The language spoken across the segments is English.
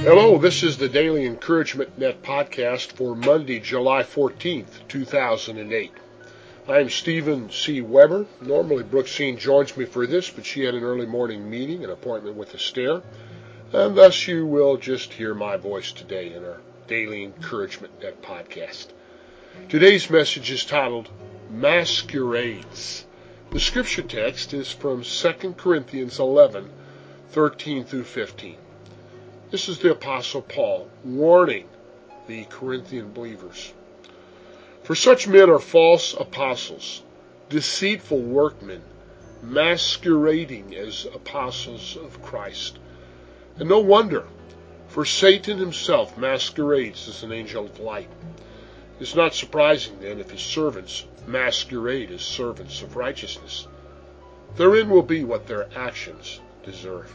Hello, this is the Daily Encouragement Net podcast for Monday, July 14th, 2008. I'm Stephen C. Weber. Normally Brooksine joins me for this, but she had an early morning meeting, an appointment with Esther, and thus you will just hear my voice today in our Daily Encouragement Net podcast. Today's message is titled Masquerades. The scripture text is from 2 Corinthians 11, 13 through 15. This is the Apostle Paul warning the Corinthian believers. For such men are false apostles, deceitful workmen, masquerading as apostles of Christ. And no wonder, for Satan himself masquerades as an angel of light. It's not surprising then if his servants masquerade as servants of righteousness. Therein will be what their actions deserve.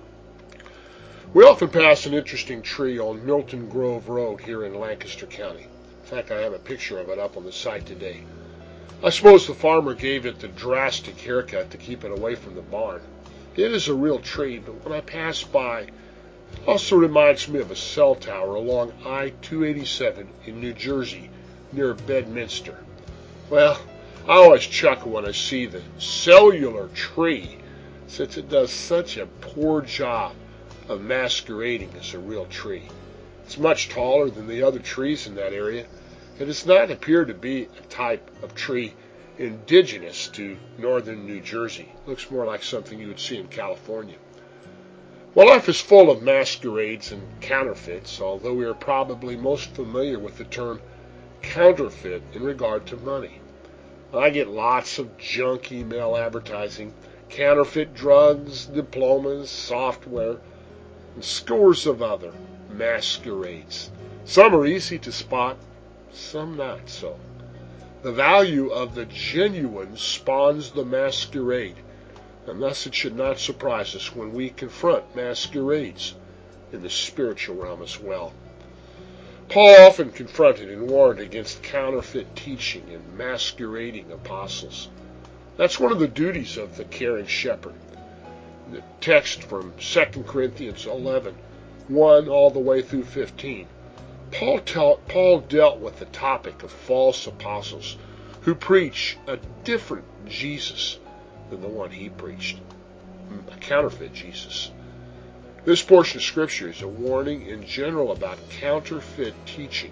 We often pass an interesting tree on Milton Grove Road here in Lancaster County. In fact, I have a picture of it up on the site today. I suppose the farmer gave it the drastic haircut to keep it away from the barn. It is a real tree, but when I pass by, it also reminds me of a cell tower along I-287 in New Jersey near Bedminster. Well, I always chuckle when I see the cellular tree, since it does such a poor job of masquerading as a real tree. It's much taller than the other trees in that area, and does not appear to be a type of tree indigenous to northern New Jersey. It looks more like something you would see in California. Well, life is full of masquerades and counterfeits, although we are probably most familiar with the term counterfeit in regard to money. I get lots of junk email advertising, counterfeit drugs, diplomas, software, and scores of other masquerades. Some are easy to spot, some not so. The value of the genuine spawns the masquerade, and thus it should not surprise us when we confront masquerades in the spiritual realm as well. Paul often confronted and warned against counterfeit teaching and masquerading apostles. That's one of the duties of the caring shepherd. The text from 2 Corinthians 11, 1 all the way through 15. Paul dealt with the topic of false apostles who preach a different Jesus than the one he preached, a counterfeit Jesus. This portion of Scripture is a warning in general about counterfeit teaching.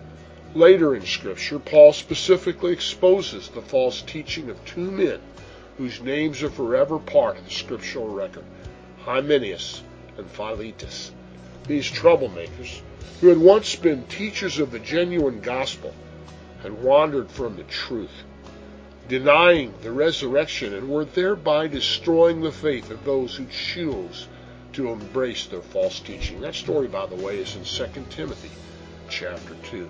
Later in Scripture, Paul specifically exposes the false teaching of two men whose names are forever part of the scriptural record, Hymenaeus and Philetus. These troublemakers, who had once been teachers of the genuine gospel, had wandered from the truth, denying the resurrection, and were thereby destroying the faith of those who chose to embrace their false teaching. That story, by the way, is in 2 Timothy chapter 2.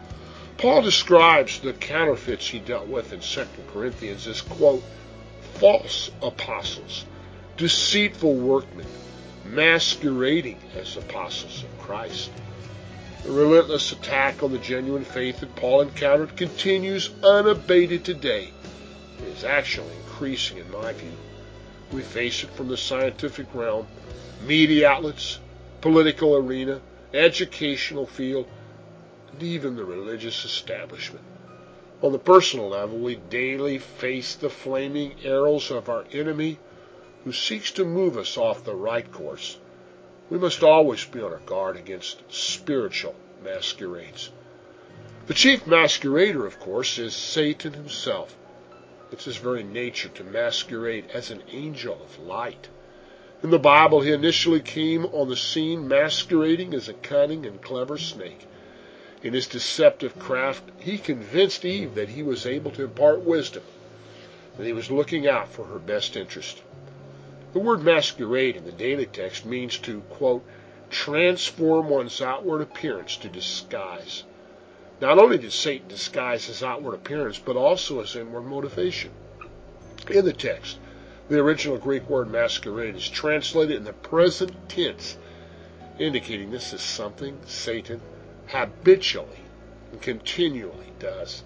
Paul describes the counterfeits he dealt with in 2 Corinthians as, quote, false apostles, deceitful workmen, masquerading as apostles of Christ. The relentless attack on the genuine faith that Paul encountered continues unabated today. It is actually increasing in my view. We face it from the scientific realm, media outlets, political arena, educational field, and even the religious establishment. On the personal level, we daily face the flaming arrows of our enemy who seeks to move us off the right course. We must always be on our guard against spiritual masquerades. The chief masquerader, of course, is Satan himself. It's his very nature to masquerade as an angel of light. In the Bible, he initially came on the scene masquerading as a cunning and clever snake. In his deceptive craft, he convinced Eve that he was able to impart wisdom, that he was looking out for her best interest. The word masquerade in the daily text means to, quote, transform one's outward appearance to disguise. Not only did Satan disguise his outward appearance, but also his inward motivation. In the text, the original Greek word masquerade is translated in the present tense, indicating this is something Satan habitually and continually does.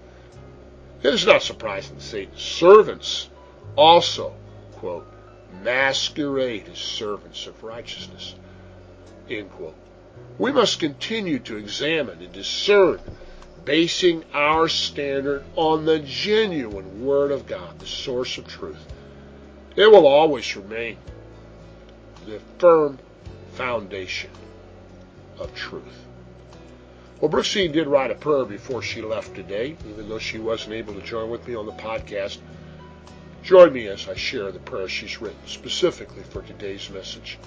It is not surprising that Satan's servants also, quote, masquerade as servants of righteousness, end quote. We must continue to examine and discern, basing our standard on the genuine Word of God, the source of truth. It will always remain the firm foundation of truth. Well, Brooksine did write a prayer before she left today, even though she wasn't able to join with me on the podcast. Join me as I share the prayer she's written specifically for today's message.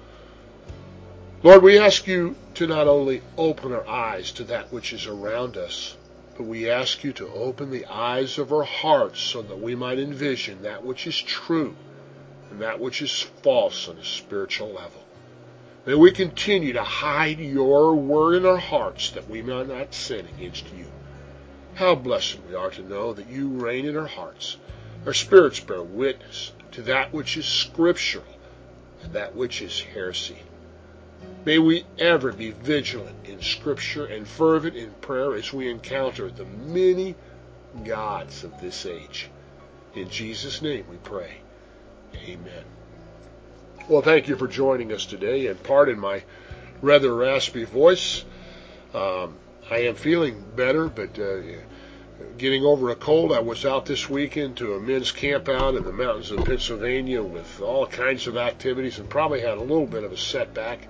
Lord, we ask you to not only open our eyes to that which is around us, but we ask you to open the eyes of our hearts so that we might envision that which is true and that which is false on a spiritual level. May we continue to hide your word in our hearts that we might not sin against you. How blessed we are to know that you reign in our hearts. Our spirits bear witness to that which is scriptural and that which is heresy. May we ever be vigilant in Scripture and fervent in prayer as we encounter the many gods of this age. In Jesus' name we pray. Amen. Well, thank you for joining us today, and pardon my rather raspy voice. I am feeling better, but getting over a cold. I was out this weekend to a men's camp out in the mountains of Pennsylvania with all kinds of activities and probably had a little bit of a setback.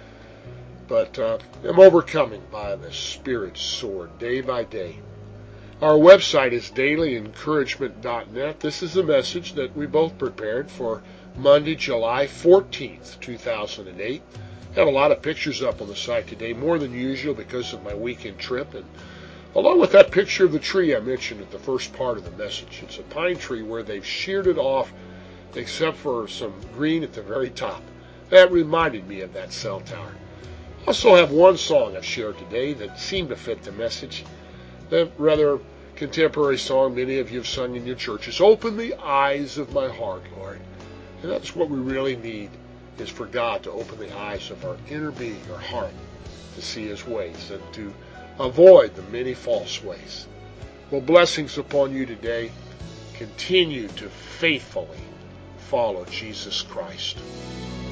But I'm overcoming by the Spirit's sword day by day. Our website is dailyencouragement.net. This is a message that we both prepared for Monday, July 14th, 2008. I have a lot of pictures up on the site today, more than usual because of my weekend trip. And along with that picture of the tree I mentioned at the first part of the message, it's a pine tree where they've sheared it off except for some green at the very top. That reminded me of that cell tower. I also have one song I've shared today that seemed to fit the message. A rather contemporary song many of you have sung in your churches. Open the eyes of my heart, Lord. And that's what we really need, is for God to open the eyes of our inner being, our heart, to see his ways and to avoid the many false ways. Well, blessings upon you today. Continue to faithfully follow Jesus Christ.